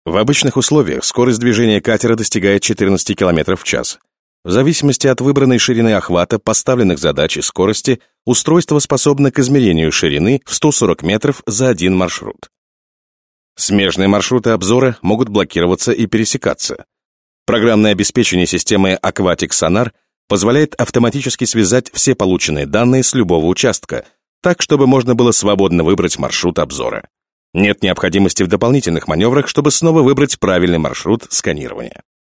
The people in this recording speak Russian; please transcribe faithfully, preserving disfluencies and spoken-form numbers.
В обычных условиях скорость движения катера достигает четырнадцати километров в час. В зависимости от выбранной ширины охвата, поставленных задач и скорости, устройство способно к измерению ширины в сто сорок метров за один маршрут. Смежные маршруты обзора могут блокироваться и пересекаться. Программное обеспечение системы Aquatic Sonar позволяет автоматически связать все полученные данные с любого участка, так, чтобы можно было свободно выбрать маршрут обзора. Нет необходимости в дополнительных маневрах, чтобы снова выбрать правильный маршрут сканирования.